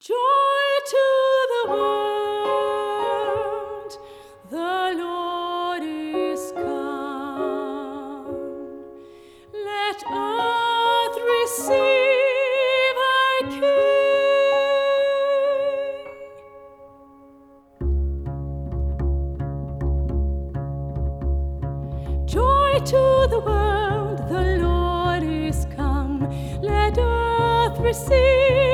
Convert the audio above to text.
Joy to the world, the Lord is come. Let earth receive her King. Joy to the world, the Lord is come. Let earth receive